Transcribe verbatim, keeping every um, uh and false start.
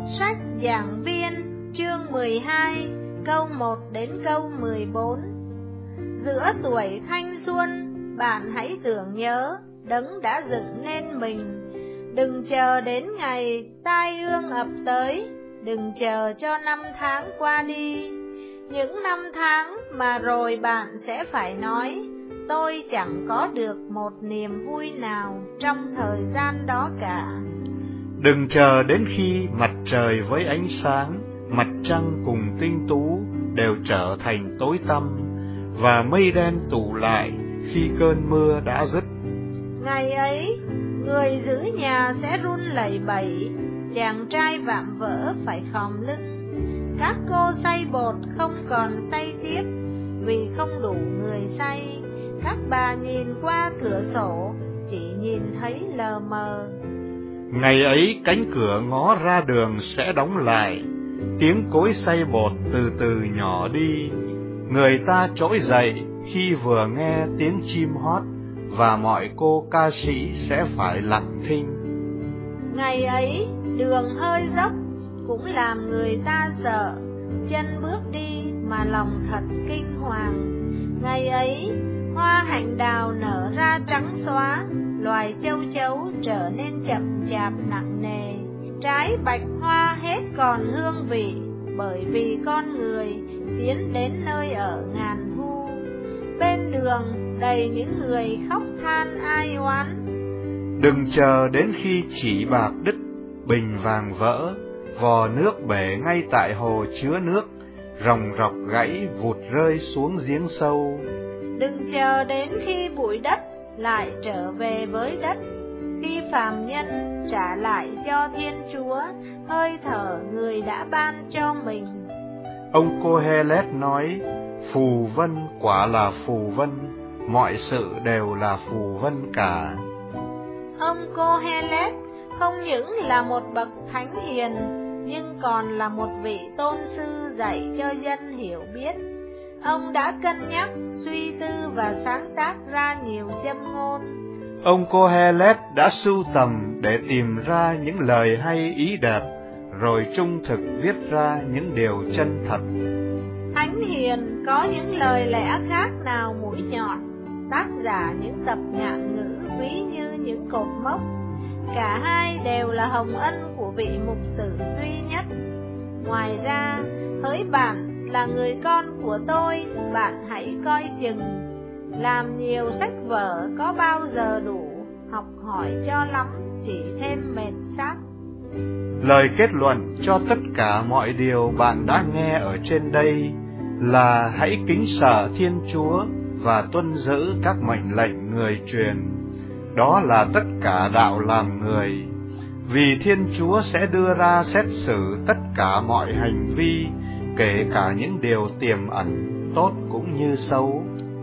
Sách Giảng Viên chương mười hai câu một đến câu mười bốn. Giữa tuổi thanh xuân, bạn hãy tưởng nhớ Đấng đã dựng nên mình. Đừng chờ đến ngày tai ương ập tới, đừng chờ cho năm tháng qua đi. Những năm tháng mà rồi bạn sẽ phải nói, tôi chẳng có được một niềm vui nào trong thời gian đó cả. Đừng chờ đến khi mặt trời với ánh sáng, mặt trăng cùng tinh tú đều trở thành tối tăm, và mây đen tụ lại khi cơn mưa đã dứt. Ngày ấy, người giữ nhà sẽ run lẩy bẩy, chàng trai vạm vỡ phải khom lưng. Các cô xay bột không còn xay tiếp, vì không đủ người xay. Các bà nhìn qua cửa sổ, chỉ nhìn thấy lờ mờ. Ngày ấy cánh cửa ngó ra đường sẽ đóng lại, tiếng cối xay bột từ từ nhỏ đi. Người ta trỗi dậy khi vừa nghe tiếng chim hót, và mọi cô ca sĩ sẽ phải lặng thinh. Ngày ấy đường hơi dốc cũng làm người ta sợ, chân bước đi mà lòng thật kinh hoàng. Ngày ấy hoa hạnh đào nở ra trắng xóa, loài châu chấu trở nên chậm chạp nặng nề. Trái bạch hoa hết còn hương vị, bởi vì con người tiến đến nơi ở ngàn thu. Bên đường đầy những người khóc than ai oán. Đừng chờ đến khi chỉ bạc đứt, bình vàng vỡ, vò nước bể ngay tại hồ chứa nước, ròng rọc gãy vụt rơi xuống giếng sâu. Đừng chờ đến khi bụi đất lại trở về với đất, khi phàm nhân trả lại cho Thiên Chúa hơi thở người đã ban cho mình. Ông Cô-hê-lét nói, phù vân quả là phù vân, mọi sự đều là phù vân cả. Ông Cô-hê-lét không những là một bậc thánh hiền, nhưng còn là một vị tôn sư dạy cho dân hiểu biết. Ông đã cân nhắc, suy tư và sáng tác ra nhiều châm ngôn. Ông Cô-hê-lét đã sưu tầm để tìm ra những lời hay ý đẹp, rồi trung thực viết ra những điều chân thật. Thánh hiền có những lời lẽ khác nào mũi nhọn, tác giả những tập ngạn ngữ ví như những cột mốc. Cả hai đều là hồng ân của vị mục tử duy nhất. Ngoài ra, hỡi bạn là người con của tôi, bạn hãy coi chừng. Làm nhiều sách vở có bao giờ đủ, học hỏi cho lắm chỉ thêm mệt xác. Lời kết luận cho tất cả mọi điều bạn đã nghe ở trên đây là hãy kính sợ Thiên Chúa và tuân giữ các mệnh lệnh người truyền. Đó là tất cả đạo làm người, vì Thiên Chúa sẽ đưa ra xét xử tất cả mọi hành vi, kể cả những điều tiềm ẩn, tốt cũng như xấu.